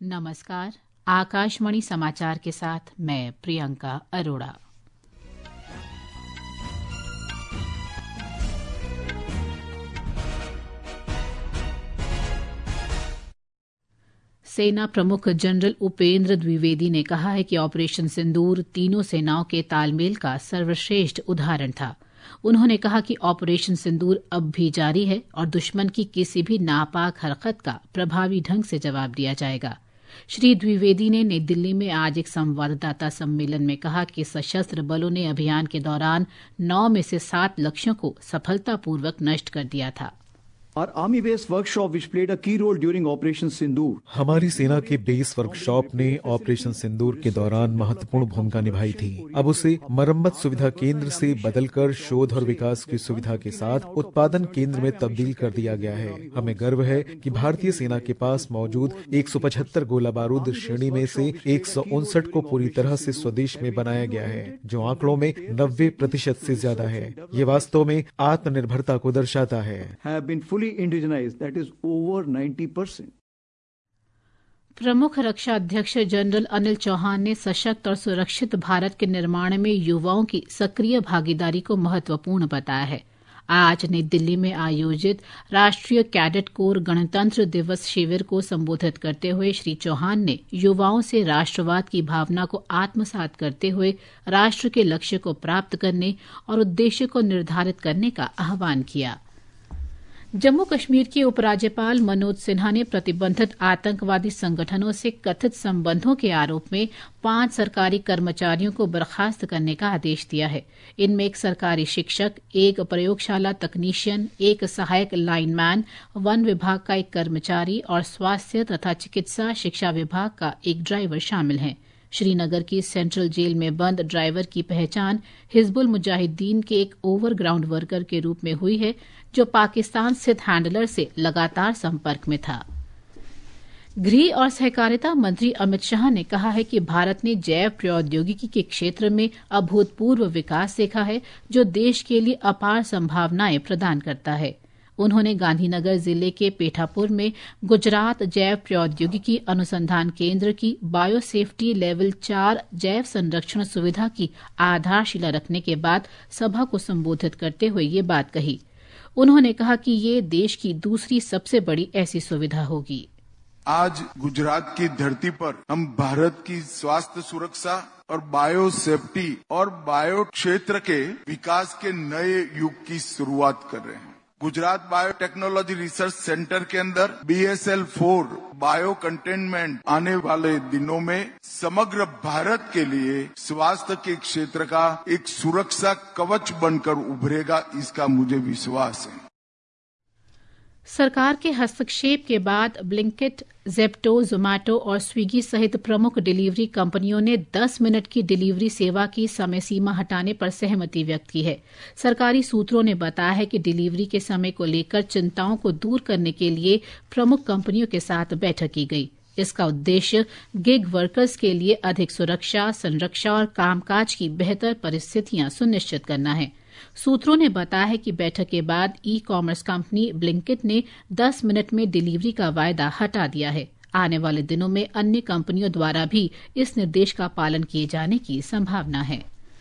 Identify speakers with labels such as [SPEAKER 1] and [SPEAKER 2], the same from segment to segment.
[SPEAKER 1] नमस्कार। आकाशवाणी समाचार के साथ मैं प्रियंका अरोड़ा। सेना प्रमुख जनरल उपेंद्र द्विवेदी ने कहा है कि ऑपरेशन सिंदूर तीनों सेनाओं के तालमेल का सर्वश्रेष्ठ उदाहरण था। उन्होंने कहा कि ऑपरेशन सिंदूर अब भी जारी है और दुश्मन की किसी भी नापाक हरकत का प्रभावी ढंग से जवाब दिया जाएगा। श्री द्विवेदी ने नई दिल्ली में आज एक संवाददाता सम्मेलन में कहा कि सशस्त्र बलों ने अभियान के दौरान 9 में से 7 लक्ष्यों को सफलतापूर्वक नष्ट कर दिया था।
[SPEAKER 2] Our army base workshop which played a key role during Operation Sindoor.
[SPEAKER 3] हमारी सेना के बेस वर्कशॉप ने ऑपरेशन सिंदूर के दौरान महत्वपूर्ण भूमिका निभाई थी। अब उसे मरम्मत सुविधा केंद्र से बदलकर शोध और विकास की सुविधा के साथ उत्पादन केंद्र में तब्दील कर दिया गया है। हमें गर्व है कि भारतीय सेना के पास मौजूद 175 गोला बारूद श्रेणी में से 159 को पूरी तरह से स्वदेश में बनाया गया है, जो आंकड़ों में 90% से ज्यादा है। ये वास्तव में आत्मनिर्भरता को दर्शाता है।
[SPEAKER 2] Indigenized, that is over 90%.
[SPEAKER 1] प्रमुख रक्षा अध्यक्ष जनरल अनिल चौहान ने सशक्त और सुरक्षित भारत के निर्माण में युवाओं की सक्रिय भागीदारी को महत्वपूर्ण बताया है। आज नई दिल्ली में आयोजित राष्ट्रीय कैडेट कोर गणतंत्र दिवस शिविर को संबोधित करते हुए श्री चौहान ने युवाओं से राष्ट्रवाद की भावना को आत्मसात करते हुए राष्ट्र के लक्ष्य को प्राप्त करने और उद्देश्य को निर्धारित करने का आह्वान किया। जम्मू कश्मीर के उपराज्यपाल मनोज सिन्हा ने प्रतिबंधित आतंकवादी संगठनों से कथित संबंधों के आरोप में 5 सरकारी कर्मचारियों को बर्खास्त करने का आदेश दिया है। इनमें एक सरकारी शिक्षक, एक प्रयोगशाला तकनीशियन, एक सहायक लाइनमैन, वन विभाग का एक कर्मचारी और स्वास्थ्य तथा चिकित्सा शिक्षा विभाग का एक ड्राइवर शामिल हैं। श्रीनगर की सेंट्रल जेल में बंद ड्राइवर की पहचान हिजबुल मुजाहिदीन के एक ओवरग्राउंड वर्कर के रूप में हुई है, जो पाकिस्तान स्थित हैंडलर से लगातार संपर्क में था। गृह और सहकारिता मंत्री अमित शाह ने कहा है कि भारत ने जैव प्रौद्योगिकी के क्षेत्र में अभूतपूर्व विकास देखा है, जो देश के लिए अपार संभावनाएं प्रदान करता है। उन्होंने गांधीनगर जिले के पेठापुर में गुजरात जैव प्रौद्योगिकी अनुसंधान केंद्र की बायोसेफ्टी लेवल 4 जैव संरक्षण सुविधा की आधारशिला रखने के बाद सभा को संबोधित करते हुए ये बात कही। उन्होंने कहा कि ये देश की दूसरी सबसे बड़ी ऐसी सुविधा होगी।
[SPEAKER 4] आज गुजरात की धरती पर हम भारत की स्वास्थ्य सुरक्षा और बायो सेफ्टी और बायो क्षेत्र के विकास के नए युग की शुरुआत कर रहे हैं। गुजरात बायोटेक्नोलॉजी रिसर्च सेंटर के अंदर BSL-4 बायो कंटेनमेंट आने वाले दिनों में समग्र भारत के लिए स्वास्थ्य के क्षेत्र का एक सुरक्षा कवच बनकर उभरेगा, इसका मुझे विश्वास है।
[SPEAKER 1] सरकार के हस्तक्षेप के बाद ब्लिंकिट, ज़ेप्टो, ज़ोमैटो और स्विगी सहित प्रमुख डिलीवरी कंपनियों ने 10 मिनट की डिलीवरी सेवा की समय सीमा हटाने पर सहमति व्यक्त की है। सरकारी सूत्रों ने बताया है कि डिलीवरी के समय को लेकर चिंताओं को दूर करने के लिए प्रमुख कंपनियों के साथ बैठक की गई। इसका उद्देश्य गिग वर्कर्स के लिए अधिक सुरक्षा, संरक्षा और कामकाज की बेहतर परिस्थितियां सुनिश्चित करना है। सूत्रों ने बताया है कि बैठक के बाद ई-कॉमर्स कंपनी ब्लिंकिट ने 10 मिनट में डिलीवरी का वायदा हटा दिया है। आने वाले दिनों में अन्य कंपनियों द्वारा भी इस निर्देश का पालन किए जाने की संभावना है।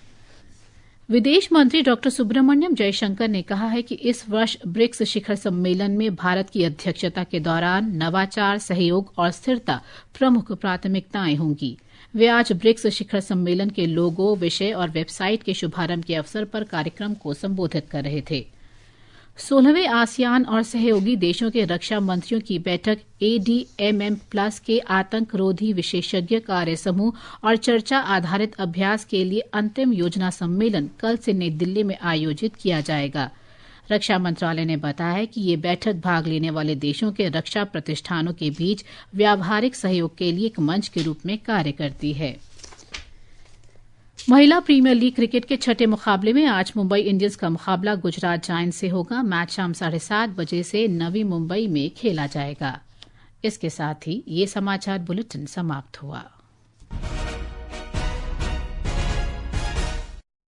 [SPEAKER 1] विदेश मंत्री डॉ सुब्रमण्यम जयशंकर ने कहा है कि इस वर्ष ब्रिक्स शिखर सम्मेलन में भारत की अध्यक्षता के दौरान नवाचार, सहयोग और स्थिरता प्रमुख प्राथमिकताएं होंगी। वे आज ब्रिक्स शिखर सम्मेलन के लोगो, विषय और वेबसाइट के शुभारंभ के अवसर पर कार्यक्रम को संबोधित कर रहे थे। 16वें आसियान और सहयोगी देशों के रक्षा मंत्रियों की बैठक ADMM+ के आतंकरोधी विशेषज्ञ कार्य समूह और चर्चा आधारित अभ्यास के लिए अंतिम योजना सम्मेलन कल से नई दिल्ली में आयोजित किया जाएगा। रक्षा मंत्रालय ने बताया कि ये बैठक भाग लेने वाले देशों के रक्षा प्रतिष्ठानों के बीच व्यावहारिक सहयोग के लिए एक मंच के रूप में कार्य करती है। महिला प्रीमियर लीग क्रिकेट के 6ठे मुकाबले में आज मुंबई इंडियंस का मुकाबला गुजरात जायंट्स से होगा। मैच शाम 7:30 बजे से नवी मुंबई में खेला जाएगा। इसके साथ ही ये समाचार बुलेटिन समाप्त हुआ।